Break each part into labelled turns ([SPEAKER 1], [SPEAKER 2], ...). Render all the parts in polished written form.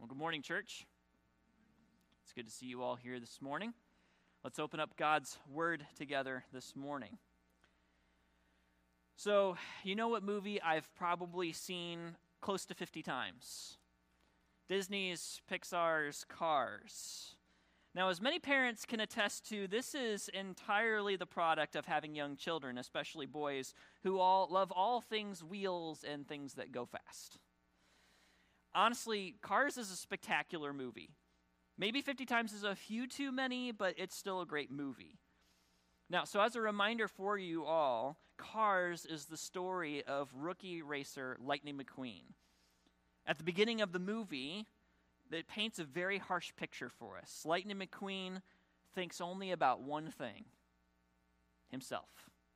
[SPEAKER 1] Well, good morning, church. It's good to see you all here this morning. Let's open up God's Word together this morning. So, you know what movie I've probably seen close to 50 times? Disney's, Pixar's Cars. Now, as many parents can attest to, this is entirely the product of having young children, especially boys, who all love all things wheels and things that go fast. Honestly, Cars is a spectacular movie. Maybe 50 times is a few too many, but it's still a great movie. Now, so as a reminder for you all, Cars is the story of rookie racer Lightning McQueen. At the beginning of the movie, it paints a very harsh picture for us. Lightning McQueen thinks only about one thing: himself.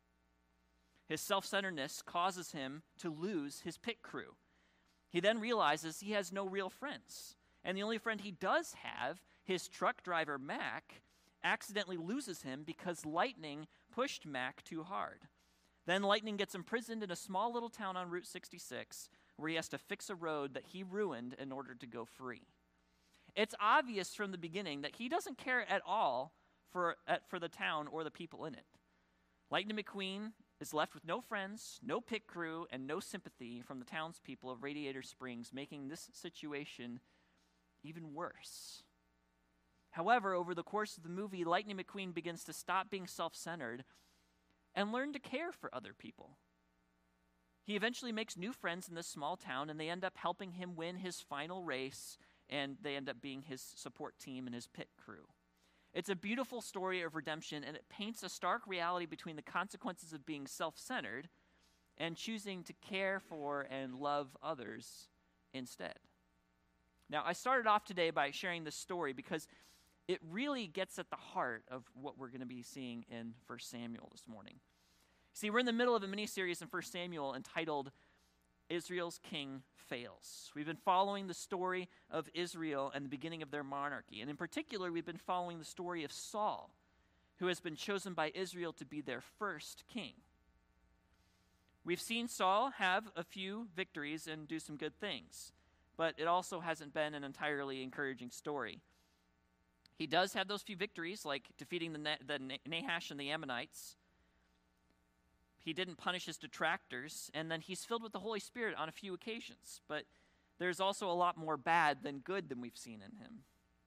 [SPEAKER 1] His self-centeredness causes him to lose his pit crew. He then realizes he has no real friends. And the only friend he does have, his truck driver, Mac, accidentally loses him because Lightning pushed Mac too hard. Then Lightning gets imprisoned in a small little town on Route 66, where he has to fix a road that he ruined in order to go free. It's obvious from the beginning that he doesn't care at all for the town or the people in it. Lightning McQueen is left with no friends, no pit crew, and no sympathy from the townspeople of Radiator Springs, making this situation even worse. However, over the course of the movie, Lightning McQueen begins to stop being self-centered and learn to care for other people. He eventually makes new friends in this small town, and they end up helping him win his final race, and they end up being his support team and his pit crew. It's a beautiful story of redemption, and it paints a stark reality between the consequences of being self-centered and choosing to care for and love others instead. Now, I started off today by sharing this story because it really gets at the heart of what we're going to be seeing in 1 Samuel this morning. See, we're in the middle of a mini-series in 1 Samuel entitled Israel's King Fails. We've been following the story of Israel and the beginning of their monarchy. And in particular, we've been following the story of Saul, who has been chosen by Israel to be their first king. We've seen Saul have a few victories and do some good things, but it also hasn't been an entirely encouraging story. He does have those few victories, like defeating the Nahash and the Ammonites. He didn't punish his detractors, and then he's filled with the Holy Spirit on a few occasions. But there's also a lot more bad than good than we've seen in him.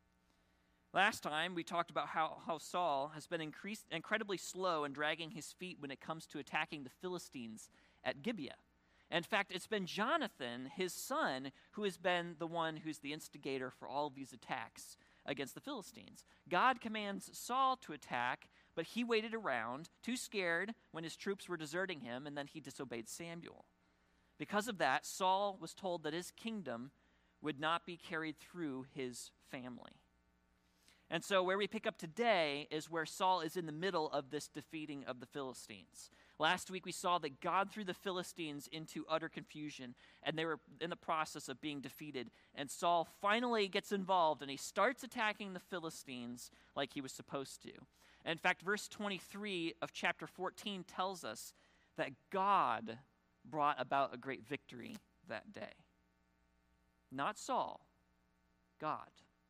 [SPEAKER 1] Last time, we talked about how Saul has been incredibly slow in dragging his feet when it comes to attacking the Philistines at Gibeah. In fact, it's been Jonathan, his son, who has been the one who's the instigator for all of these attacks against the Philistines. God commands Saul to attack, but he waited around, too scared when his troops were deserting him, and then he disobeyed Samuel. Because of that, Saul was told that his kingdom would not be carried through his family. And so where we pick up today is where Saul is in the middle of this defeating of the Philistines. Last week we saw that God threw the Philistines into utter confusion, and they were in the process of being defeated. And Saul finally gets involved, and he starts attacking the Philistines like he was supposed to. In fact, verse 23 of chapter 14 tells us that God brought about a great victory that day. Not Saul, God.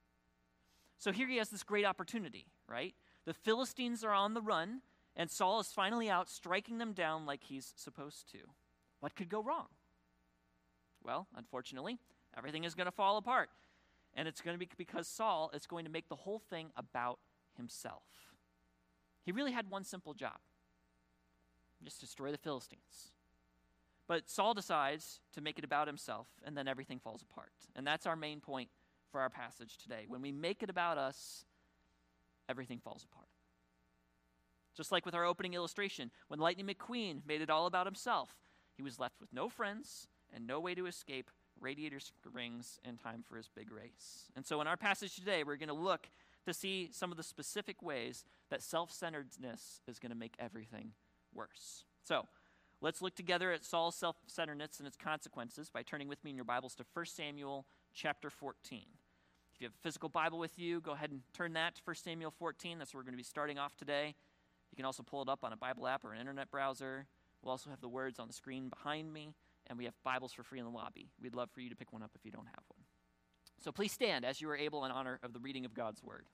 [SPEAKER 1] So here he has this great opportunity, right? The Philistines are on the run, and Saul is finally out striking them down like he's supposed to. What could go wrong? Well, unfortunately, everything is going to fall apart. And it's going to be because Saul is going to make the whole thing about himself. He really had one simple job: just destroy the Philistines. But Saul decides to make it about himself, and then everything falls apart. And that's our main point for our passage today. When we make it about us, everything falls apart. Just like with our opening illustration, when Lightning McQueen made it all about himself, he was left with no friends and no way to escape Radiator Springs in time for his big race. And so in our passage today, we're going to look to see some of the specific ways that self-centeredness is going to make everything worse. So let's look together at Saul's self-centeredness and its consequences by turning with me in your Bibles to 1 Samuel chapter 14. If you have a physical Bible with you, go ahead and turn that to 1 Samuel 14. That's where we're going to be starting off today. You can also pull it up on a Bible app or an internet browser. We'll also have the words on the screen behind me, and we have Bibles for free in the lobby. We'd love for you to pick one up if you don't have one. So please stand as you are able in honor of the reading of God's word.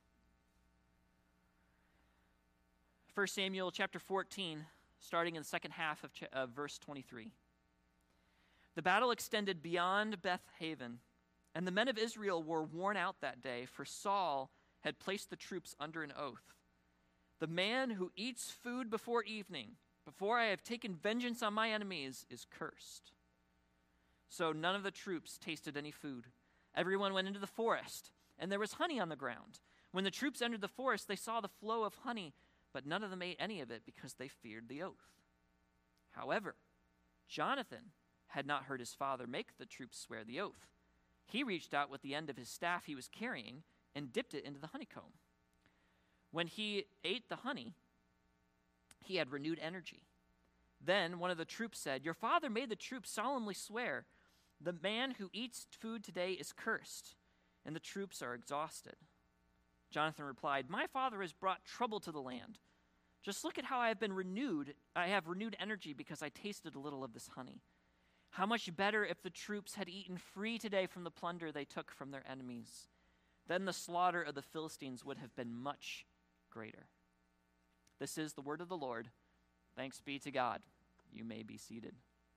[SPEAKER 1] 1 Samuel chapter 14, starting in the second half of verse 23. The battle extended beyond Beth Haven, and the men of Israel were worn out that day, for Saul had placed the troops under an oath. The man who eats food before evening, before I have taken vengeance on my enemies, is cursed. So none of the troops tasted any food. Everyone went into the forest, and there was honey on the ground. When the troops entered the forest, they saw the flow of honey, but none of them ate any of it because they feared the oath. However, Jonathan had not heard his father make the troops swear the oath. He reached out with the end of his staff he was carrying and dipped it into the honeycomb. When he ate the honey, he had renewed energy. Then one of the troops said, "Your father made the troops solemnly swear, 'The man who eats food today is cursed,' and the troops are exhausted." Jonathan replied, "My father has brought trouble to the land. Just look at how I have been renewed. I have renewed energy because I tasted a little of this honey. How much better if the troops had eaten free today from the plunder they took from their enemies. Then the slaughter of the Philistines would have been much greater." This is the word of the Lord. Thanks be to God. You may be seated.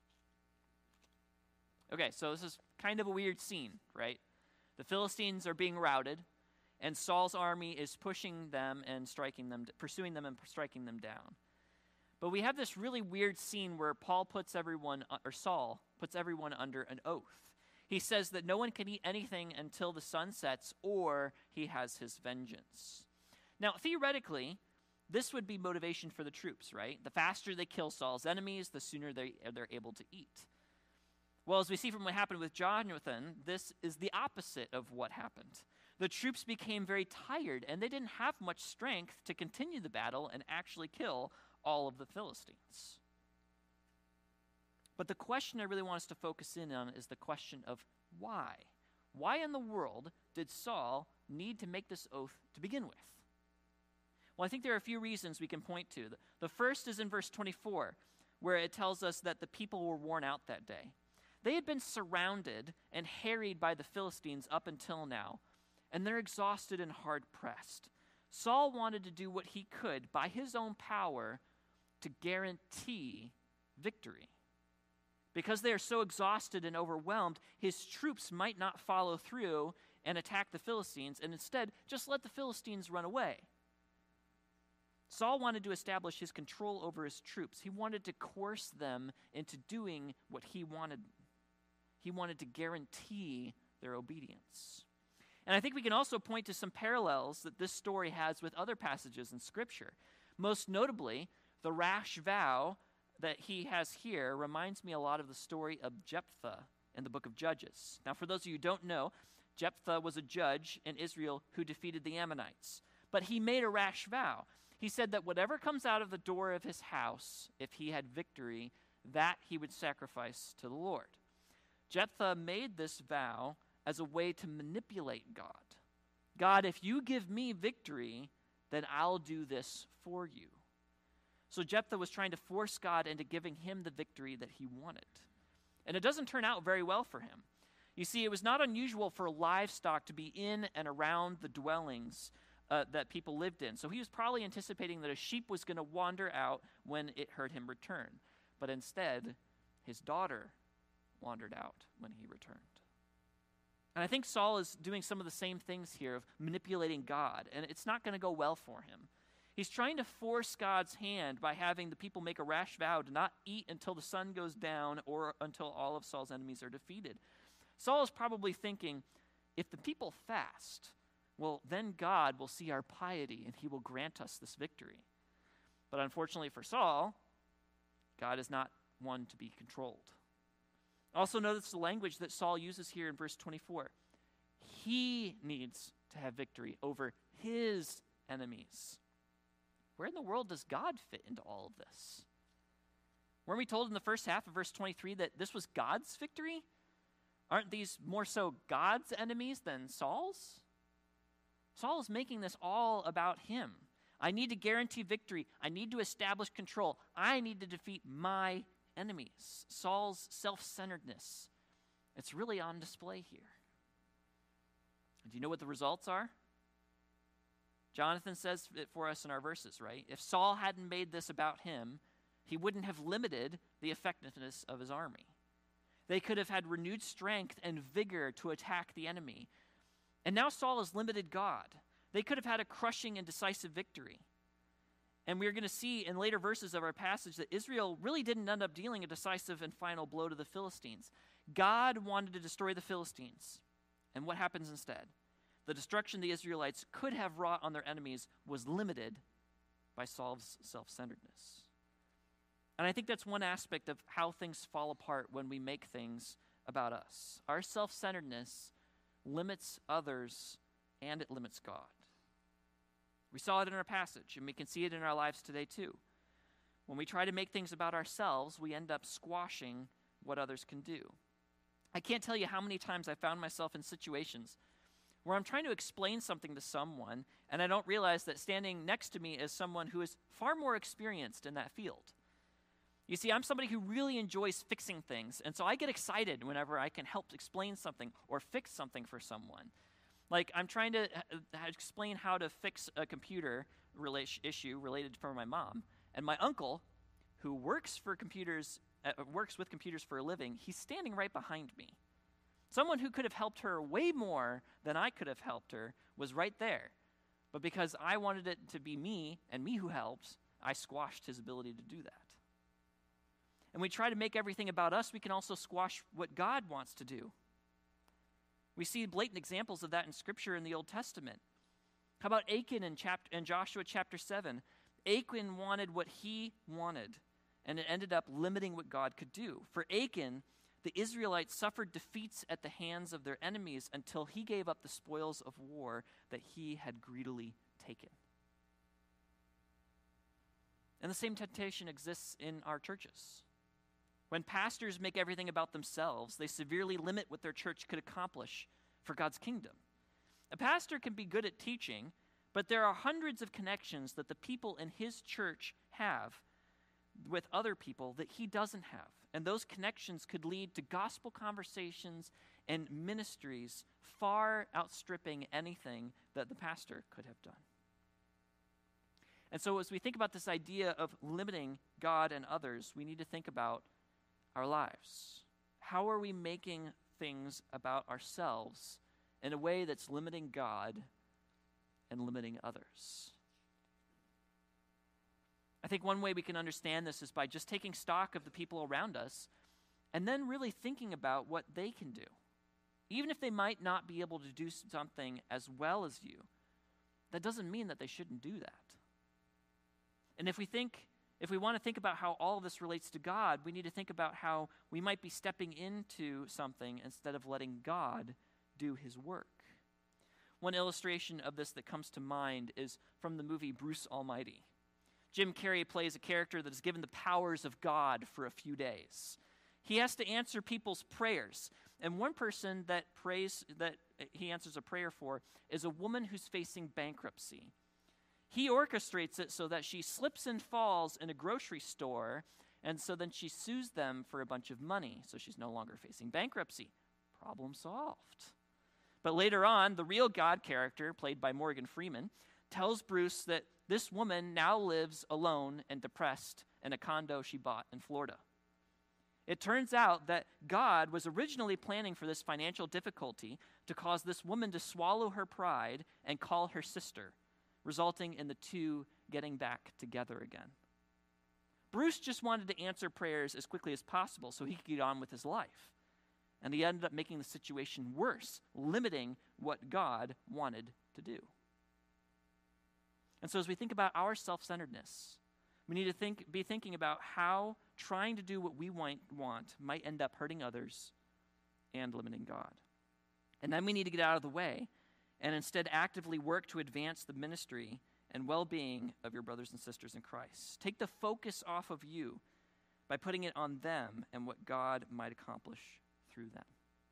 [SPEAKER 1] Okay, so this is kind of a weird scene, right? The Philistines are being routed, and Saul's army is pushing them and striking them, pursuing them and striking them down. But we have this really weird scene where Saul puts everyone under an oath. He says that no one can eat anything until the sun sets, or he has his vengeance. Now, theoretically, this would be motivation for the troops, right? The faster they kill Saul's enemies, the sooner they're able to eat. Well, as we see from what happened with Jonathan, this is the opposite of what happened. The troops became very tired, and they didn't have much strength to continue the battle and actually kill all of the Philistines. But the question I really want us to focus in on is the question of why. Why in the world did Saul need to make this oath to begin with? Well, I think there are a few reasons we can point to. The first is in verse 24, where it tells us that the people were worn out that day. They had been surrounded and harried by the Philistines up until now, and they're exhausted and hard-pressed. Saul wanted to do what he could by his own power to guarantee victory. Because they are so exhausted and overwhelmed, his troops might not follow through and attack the Philistines, and instead just let the Philistines run away. Saul wanted to establish his control over his troops. He wanted to coerce them into doing what he wanted. He wanted to guarantee their obedience. And I think we can also point to some parallels that this story has with other passages in Scripture. Most notably, the rash vow that he has here reminds me a lot of the story of Jephthah in the book of Judges. Now, for those of you who don't know, Jephthah was a judge in Israel who defeated the Ammonites. But he made a rash vow. He said that whatever comes out of the door of his house, if he had victory, that he would sacrifice to the Lord. Jephthah made this vow as a way to manipulate God. God, if you give me victory, then I'll do this for you. So Jephthah was trying to force God into giving him the victory that he wanted. And it doesn't turn out very well for him. You see, it was not unusual for livestock to be in and around the dwellings that people lived in. So he was probably anticipating that a sheep was going to wander out when it heard him return. But instead, his daughter wandered out when he returned. And I think Saul is doing some of the same things here of manipulating God, and it's not going to go well for him. He's trying to force God's hand by having the people make a rash vow to not eat until the sun goes down or until all of Saul's enemies are defeated. Saul is probably thinking, if the people fast, well, then God will see our piety and he will grant us this victory. But unfortunately for Saul, God is not one to be controlled. Also notice the language that Saul uses here in verse 24. He needs to have victory over his enemies. Where in the world does God fit into all of this? Weren't we told in the first half of verse 23 that this was God's victory? Aren't these more so God's enemies than Saul's? Saul is making this all about him. I need to guarantee victory. I need to establish control. I need to defeat my enemies. Saul's self-centeredness, it's really on display here. Do you know what the results are? Jonathan says it for us in our verses, right? If Saul hadn't made this about him, he wouldn't have limited the effectiveness of his army. They could have had renewed strength and vigor to attack the enemy. And now Saul has limited God. They could have had a crushing and decisive victory. And we're going to see in later verses of our passage that Israel really didn't end up dealing a decisive and final blow to the Philistines. God wanted to destroy the Philistines. And what happens instead? The destruction the Israelites could have wrought on their enemies was limited by Saul's self-centeredness. And I think that's one aspect of how things fall apart when we make things about us. Our self-centeredness limits others and it limits God. We saw it in our passage, and we can see it in our lives today too. When we try to make things about ourselves, we end up squashing what others can do. I can't tell you how many times I found myself in situations where I'm trying to explain something to someone, and I don't realize that standing next to me is someone who is far more experienced in that field. You see, I'm somebody who really enjoys fixing things, and so I get excited whenever I can help explain something or fix something for someone. Like, I'm trying to explain how to fix a computer issue related for my mom, and my uncle, who works with computers for a living, he's standing right behind me. Someone who could have helped her way more than I could have helped her was right there. But because I wanted it to be me, and me who helped, I squashed his ability to do that. And we try to make everything about us, we can also squash what God wants to do. We see blatant examples of that in Scripture in the Old Testament. How about Achan in Joshua chapter 7? Achan wanted what he wanted, and it ended up limiting what God could do. For Achan, the Israelites suffered defeats at the hands of their enemies until he gave up the spoils of war that he had greedily taken. And the same temptation exists in our churches. When pastors make everything about themselves, they severely limit what their church could accomplish for God's kingdom. A pastor can be good at teaching, but there are hundreds of connections that the people in his church have with other people that he doesn't have. And those connections could lead to gospel conversations and ministries far outstripping anything that the pastor could have done. And so as we think about this idea of limiting God and others, we need to think about our lives. How are we making things about ourselves in a way that's limiting God and limiting others? I think one way we can understand this is by just taking stock of the people around us and then really thinking about what they can do. Even if they might not be able to do something as well as you, that doesn't mean that they shouldn't do that. And if we want to think about how all of this relates to God, we need to think about how we might be stepping into something instead of letting God do his work. One illustration of this that comes to mind is from the movie Bruce Almighty. Jim Carrey plays a character that is given the powers of God for a few days. He has to answer people's prayers. And one person that he answers a prayer for is a woman who's facing bankruptcy. He orchestrates it so that she slips and falls in a grocery store, and so then she sues them for a bunch of money, so she's no longer facing bankruptcy. Problem solved. But later on, the real God character, played by Morgan Freeman, tells Bruce that this woman now lives alone and depressed in a condo she bought in Florida. It turns out that God was originally planning for this financial difficulty to cause this woman to swallow her pride and call her sister, resulting in the two getting back together again. Bruce just wanted to answer prayers as quickly as possible so he could get on with his life. And he ended up making the situation worse, limiting what God wanted to do. And so as we think about our self-centeredness, we need to be thinking about how trying to do what we want might end up hurting others and limiting God. And then we need to get out of the way and instead actively work to advance the ministry and well-being of your brothers and sisters in Christ. Take the focus off of you by putting it on them and what God might accomplish through them.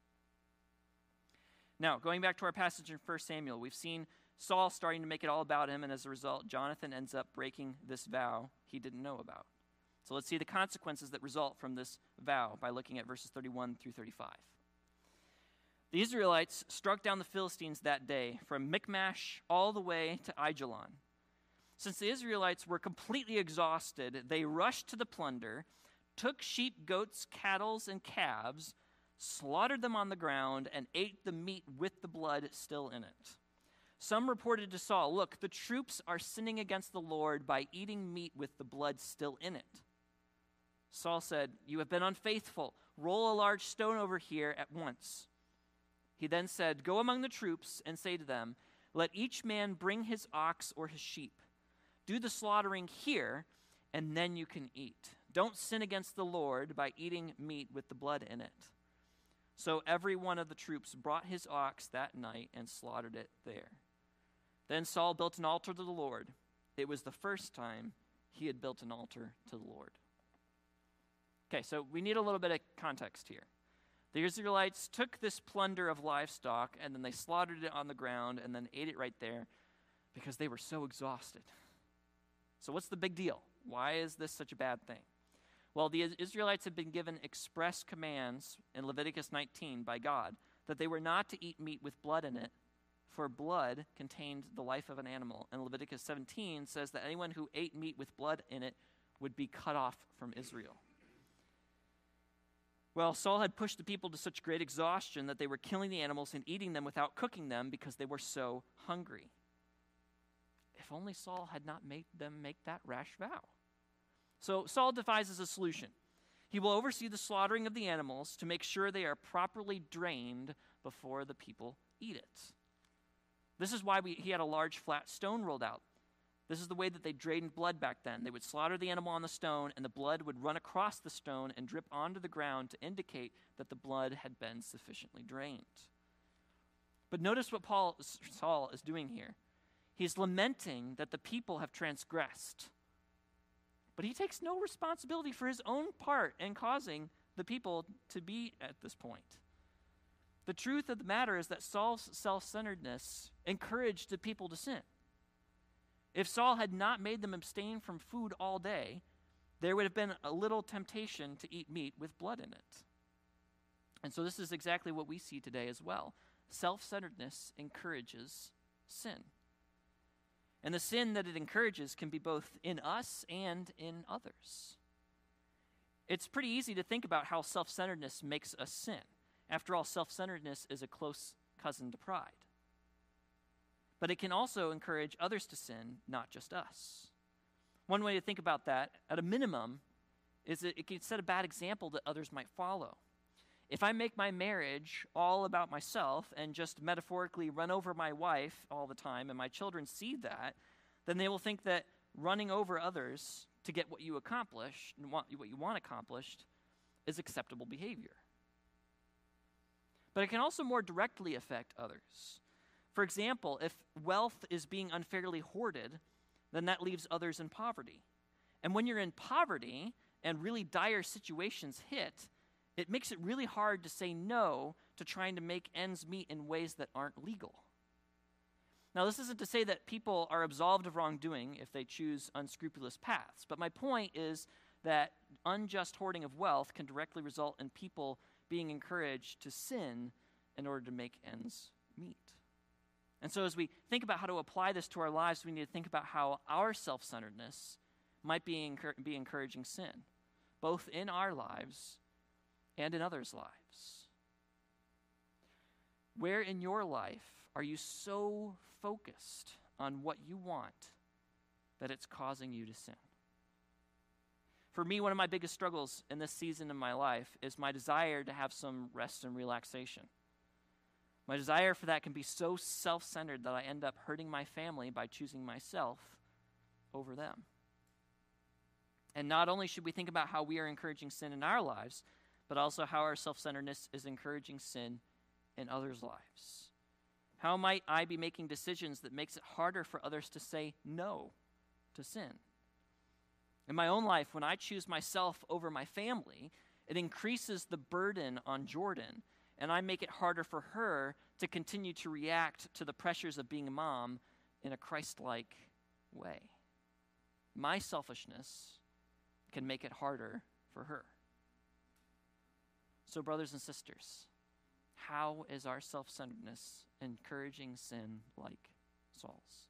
[SPEAKER 1] Now, going back to our passage in 1 Samuel, we've seen Saul starting to make it all about him, and as a result, Jonathan ends up breaking this vow he didn't know about. So let's see the consequences that result from this vow by looking at verses 31 through 35. The Israelites struck down the Philistines that day from Michmash all the way to Aijalon. Since the Israelites were completely exhausted, they rushed to the plunder, took sheep, goats, cattle, and calves, slaughtered them on the ground, and ate the meat with the blood still in it. Some reported to Saul, "Look, the troops are sinning against the Lord by eating meat with the blood still in it." Saul said, "You have been unfaithful. Roll a large stone over here at once." He then said, "Go among the troops and say to them, 'Let each man bring his ox or his sheep. Do the slaughtering here, and then you can eat. Don't sin against the Lord by eating meat with the blood in it.' So every one of the troops brought his ox that night and slaughtered it there. Then Saul built an altar to the Lord. It was the first time he had built an altar to the Lord." Okay, so we need a little bit of context here. The Israelites took this plunder of livestock and then they slaughtered it on the ground and then ate it right there because they were so exhausted. So what's the big deal? Why is this such a bad thing? Well, the Israelites had been given express commands in Leviticus 19 by God that they were not to eat meat with blood in it, for blood contained the life of an animal. And Leviticus 17 says that anyone who ate meat with blood in it would be cut off from Israel. Well, Saul had pushed the people to such great exhaustion that they were killing the animals and eating them without cooking them because they were so hungry. If only Saul had not made them make that rash vow. So Saul devises a solution. He will oversee the slaughtering of the animals to make sure they are properly drained before the people eat it. This is why he had a large flat stone rolled out. This is the way that they drained blood back then. They would slaughter the animal on the stone, and the blood would run across the stone and drip onto the ground to indicate that the blood had been sufficiently drained. But notice what Saul is doing here. He's lamenting that the people have transgressed. But he takes no responsibility for his own part in causing the people to be at this point. The truth of the matter is that Saul's self-centeredness encouraged the people to sin. If Saul had not made them abstain from food all day, there would have been a little temptation to eat meat with blood in it. And so this is exactly what we see today as well. Self-centeredness encourages sin. And the sin that it encourages can be both in us and in others. It's pretty easy to think about how self-centeredness makes us sin. After all, self-centeredness is a close cousin to pride. But it can also encourage others to sin, not just us. One way to think about that, at a minimum, is that it can set a bad example that others might follow. If I make my marriage all about myself and just metaphorically run over my wife all the time and my children see that, then they will think that running over others to get what you accomplish and what you want accomplished is acceptable behavior. But it can also more directly affect others. For example, if wealth is being unfairly hoarded, then that leaves others in poverty. And when you're in poverty and really dire situations hit, it makes it really hard to say no to trying to make ends meet in ways that aren't legal. Now, this isn't to say that people are absolved of wrongdoing if they choose unscrupulous paths, but my point is that unjust hoarding of wealth can directly result in people being encouraged to sin in order to make ends meet. And so as we think about how to apply this to our lives, we need to think about how our self-centeredness might be encouraging sin, both in our lives and in others' lives. Where in your life are you so focused on what you want that it's causing you to sin? For me, one of my biggest struggles in this season of my life is my desire to have some rest and relaxation. My desire for that can be so self-centered that I end up hurting my family by choosing myself over them. And not only should we think about how we are encouraging sin in our lives, but also how our self-centeredness is encouraging sin in others' lives. How might I be making decisions that makes it harder for others to say no to sin? In my own life, when I choose myself over my family, it increases the burden on Jordan, and I make it harder for her to continue to react to the pressures of being a mom in a Christ-like way. My selfishness can make it harder for her. So, brothers and sisters, How is our self-centeredness encouraging sin like Saul's?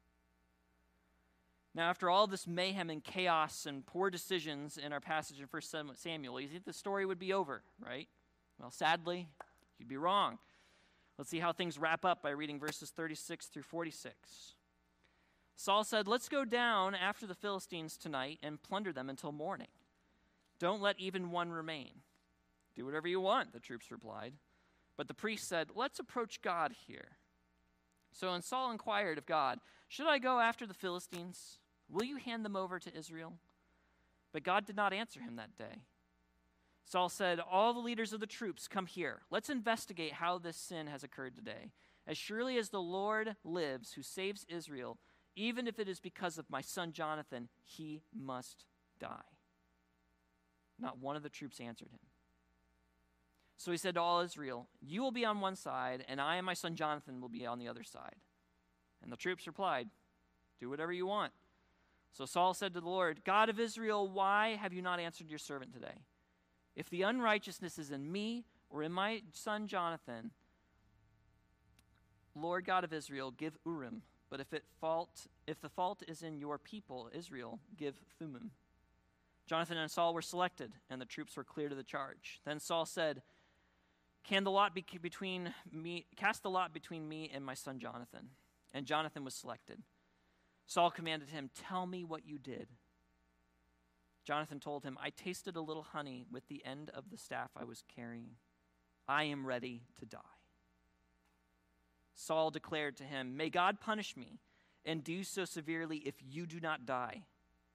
[SPEAKER 1] Now, after all this mayhem and chaos and poor decisions in our passage in 1 Samuel, you think the story would be over, right? Well, sadly, you'd be wrong. Let's see how things wrap up by reading verses 36 through 46. Saul said, "Let's go down after the Philistines tonight and plunder them until morning. Don't let even one remain." "Do whatever you want," the troops replied. But the priest said, "Let's approach God here." So when Saul inquired of God, "Should I go after the Philistines? Will you hand them over to Israel?" But God did not answer him that day. Saul said, "All the leaders of the troops, come here. Let's investigate how this sin has occurred today. As surely as the Lord lives, who saves Israel, even if it is because of my son Jonathan, he must die." Not one of the troops answered him. So he said to all Israel, "You will be on one side, and I and my son Jonathan will be on the other side." And the troops replied, "Do whatever you want." So Saul said to the Lord, "God of Israel, why have you not answered your servant today? If the unrighteousness is in me or in my son Jonathan, Lord God of Israel, give Urim. But if the fault is in your people, Israel, give Thummim." Jonathan and Saul were selected, and the troops were clear to the charge. Then Saul said, Cast the lot between me and my son Jonathan." And Jonathan was selected. Saul commanded him, "Tell me what you did." Jonathan told him, "I tasted a little honey with the end of the staff I was carrying. I am ready to die." Saul declared to him, "May God punish me, and do so severely if you do not die."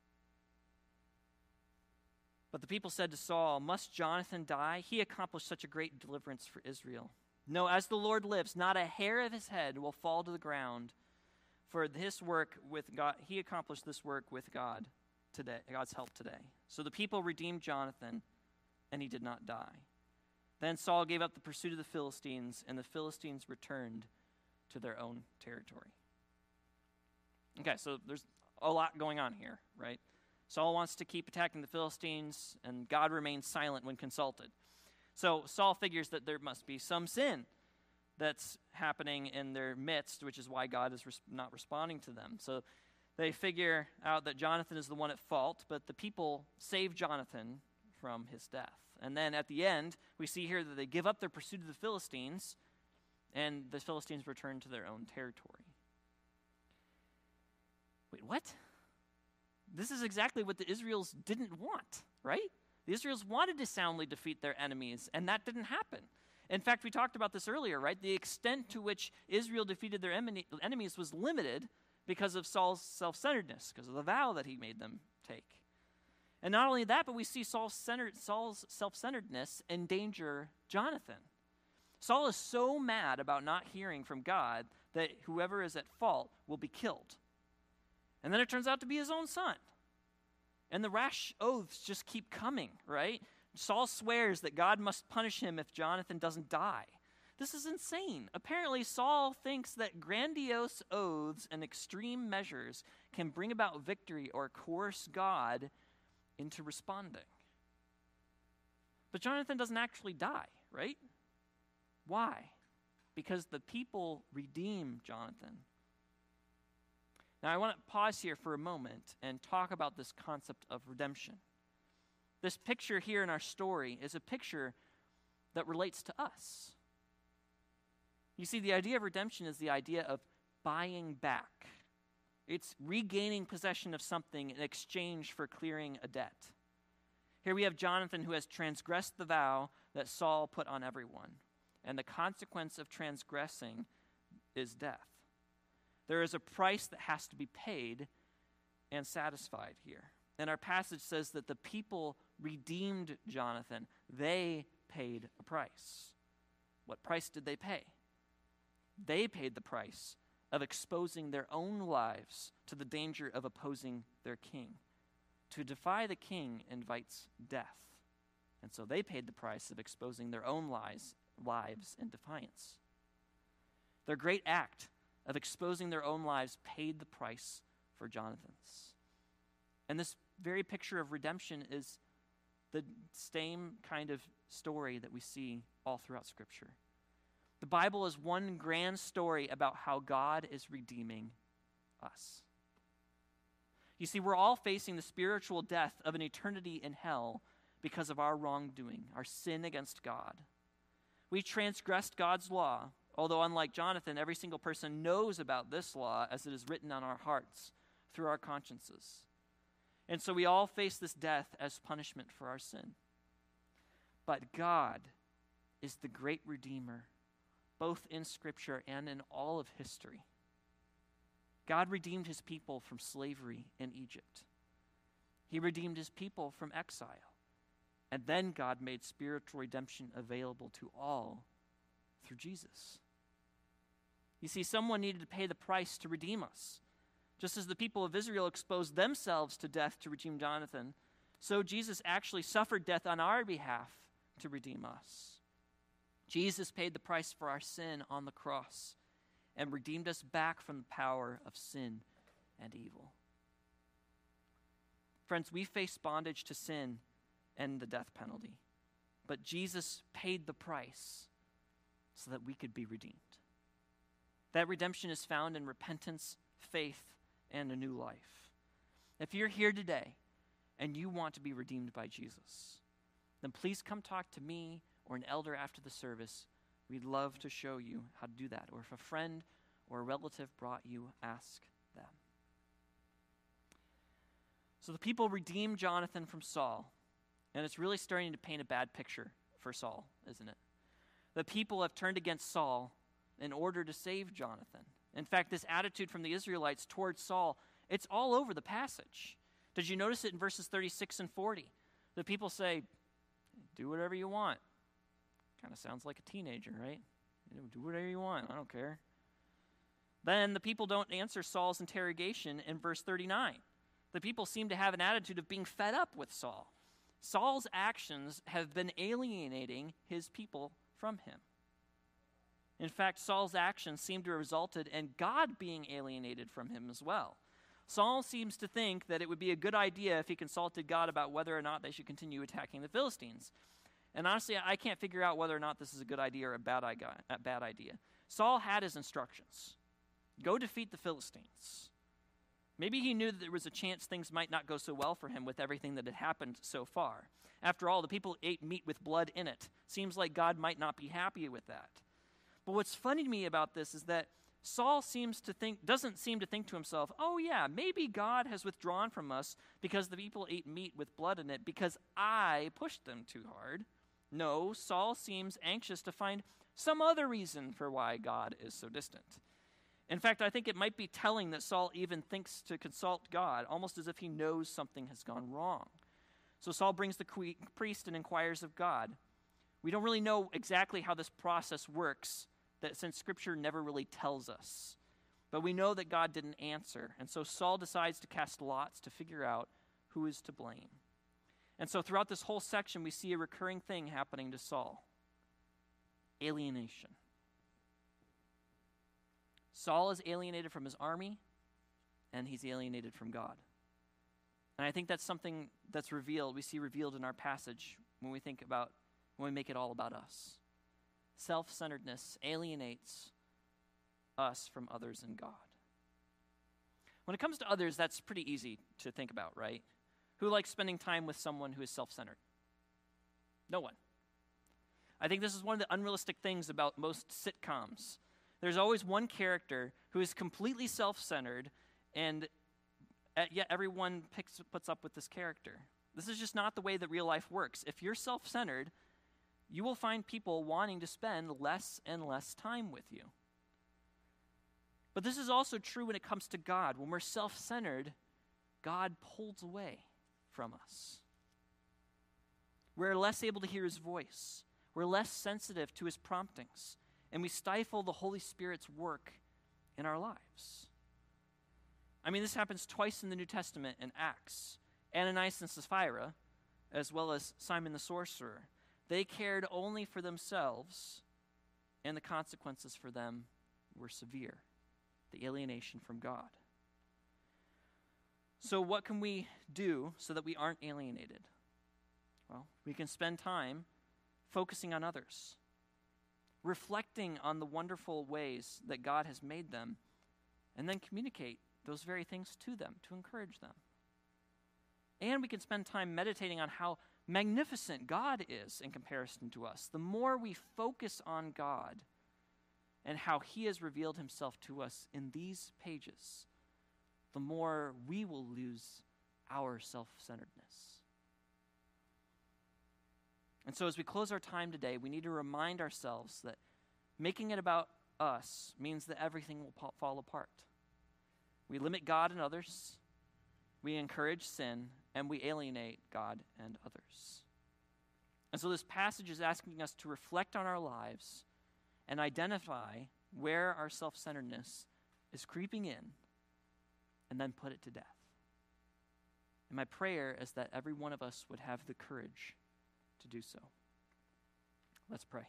[SPEAKER 1] But the people said to Saul, "Must Jonathan die? He accomplished such a great deliverance for Israel. No, as the Lord lives, not a hair of his head will fall to the ground. For this work with God, he accomplished this work with God today, God's help today." So the people redeemed Jonathan, and he did not die. Then Saul gave up the pursuit of the Philistines, and the Philistines returned to their own territory. Okay, so there's a lot going on here, right? Saul wants to keep attacking the Philistines, and God remains silent when consulted. So Saul figures that there must be some sin that's happening in their midst, which is why God is not responding to them. So they figure out that Jonathan is the one at fault, but the people save Jonathan from his death. And then at the end, we see here that they give up their pursuit of the Philistines, and the Philistines return to their own territory. Wait, what? This is exactly what the Israels didn't want, right? The Israels wanted to soundly defeat their enemies, and that didn't happen. In fact, we talked about this earlier, right? The extent to which Israel defeated their enemies was limited because of Saul's self-centeredness, because of the vow that he made them take. And not only that, but we see Saul's self-centeredness endanger Jonathan. Saul is so mad about not hearing from God that whoever is at fault will be killed. And then it turns out to be his own son. And the rash oaths just keep coming, right? Saul swears that God must punish him if Jonathan doesn't die. This is insane. Apparently, Saul thinks that grandiose oaths and extreme measures can bring about victory or coerce God into responding. But Jonathan doesn't actually die, right? Why? Because the people redeem Jonathan. Now, I want to pause here for a moment and talk about this concept of redemption. This picture here in our story is a picture that relates to us. You see, the idea of redemption is the idea of buying back. It's regaining possession of something in exchange for clearing a debt. Here we have Jonathan who has transgressed the vow that Saul put on everyone, and the consequence of transgressing is death. There is a price that has to be paid and satisfied here. And our passage says that the people redeemed Jonathan. They paid a price. What price did they pay? They paid the price of exposing their own lives to the danger of opposing their king. To defy the king invites death. And so they paid the price of exposing their own lives in defiance. Their great act of exposing their own lives paid the price for Jonathan's. And this very picture of redemption is the same kind of story that we see all throughout Scripture. The Bible is one grand story about how God is redeeming us. You see, we're all facing the spiritual death of an eternity in hell because of our wrongdoing, our sin against God. We transgressed God's law, although unlike Jonathan, every single person knows about this law as it is written on our hearts through our consciences. And so we all face this death as punishment for our sin. But God is the great Redeemer, both in Scripture and in all of history. God redeemed his people from slavery in Egypt. He redeemed his people from exile. And then God made spiritual redemption available to all through Jesus. You see, someone needed to pay the price to redeem us. Just as the people of Israel exposed themselves to death to redeem Jonathan, so Jesus actually suffered death on our behalf to redeem us. Jesus paid the price for our sin on the cross and redeemed us back from the power of sin and evil. Friends, we face bondage to sin and the death penalty, but Jesus paid the price so that we could be redeemed. That redemption is found in repentance, faith, and a new life. If you're here today and you want to be redeemed by Jesus, then please come talk to me or an elder after the service. We'd love to show you how to do that. Or if a friend or a relative brought you, ask them. So the people redeemed Jonathan from Saul, and it's really starting to paint a bad picture for Saul, isn't it? The people have turned against Saul in order to save Jonathan. In fact, this attitude from the Israelites towards Saul, it's all over the passage. Did you notice it in verses 36 and 40? The people say, do whatever you want. Kind of sounds like a teenager, right? Do whatever you want. I don't care. Then the people don't answer Saul's interrogation in verse 39. The people seem to have an attitude of being fed up with Saul. Saul's actions have been alienating his people from him. In fact, Saul's actions seem to have resulted in God being alienated from him as well. Saul seems to think that it would be a good idea if he consulted God about whether or not they should continue attacking the Philistines. And honestly, I can't figure out whether or not this is a good idea or a bad idea. Saul had his instructions. Go defeat the Philistines. Maybe he knew that there was a chance things might not go so well for him with everything that had happened so far. After all, the people ate meat with blood in it. Seems like God might not be happy with that. But what's funny to me about this is that Saul doesn't seem to think to himself, oh yeah, maybe God has withdrawn from us because the people ate meat with blood in it because I pushed them too hard. No, Saul seems anxious to find some other reason for why God is so distant. In fact, I think it might be telling that Saul even thinks to consult God, almost as if he knows something has gone wrong. So Saul brings the priest and inquires of God. We don't really know exactly how this process works, since Scripture never really tells us. But we know that God didn't answer, and so Saul decides to cast lots to figure out who is to blame. And so throughout this whole section, we see a recurring thing happening to Saul: alienation. Saul is alienated from his army, and he's alienated from God. And I think that's something that's we see revealed in our passage when we make it all about us. Self-centeredness alienates us from others and God. When it comes to others, that's pretty easy to think about, right? Who likes spending time with someone who is self-centered? No one. I think this is one of the unrealistic things about most sitcoms. There's always one character who is completely self-centered, and yet everyone puts up with this character. This is just not the way that real life works. If you're self-centered, you will find people wanting to spend less and less time with you. But this is also true when it comes to God. When we're self-centered, God pulls away from us. We're less able to hear his voice. We're less sensitive to his promptings. And we stifle the Holy Spirit's work in our lives. I mean, this happens twice in the New Testament in Acts. Ananias and Sapphira, as well as Simon the sorcerer, they cared only for themselves, and the consequences for them were severe: the alienation from God. So what can we do so that we aren't alienated? Well, we can spend time focusing on others, reflecting on the wonderful ways that God has made them, and then communicate those very things to them to encourage them. And we can spend time meditating on how magnificent God is in comparison to us. The more we focus on God and how he has revealed himself to us in these pages, the more we will lose our self-centeredness. And so as we close our time today, we need to remind ourselves that making it about us means that everything will fall apart. We limit God and others, we encourage sin, and we alienate God and others. And so this passage is asking us to reflect on our lives and identify where our self-centeredness is creeping in, and then put it to death. And my prayer is that every one of us would have the courage to do so. Let's pray.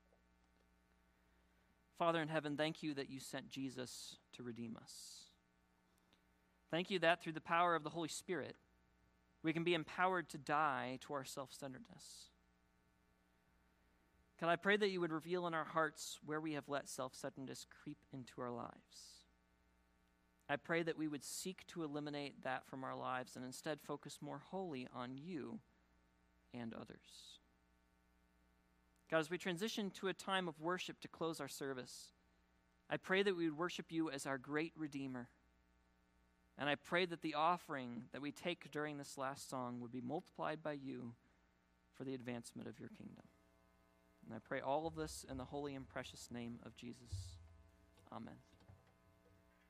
[SPEAKER 1] Father in heaven, thank you that you sent Jesus to redeem us. Thank you that through the power of the Holy Spirit, we can be empowered to die to our self-centeredness. God, I pray that you would reveal in our hearts where we have let self-centeredness creep into our lives. I pray that we would seek to eliminate that from our lives and instead focus more wholly on you and others. God, as we transition to a time of worship to close our service, I pray that we would worship you as our great Redeemer. And I pray that the offering that we take during this last song would be multiplied by you for the advancement of your kingdom. And I pray all of this in the holy and precious name of Jesus. Amen.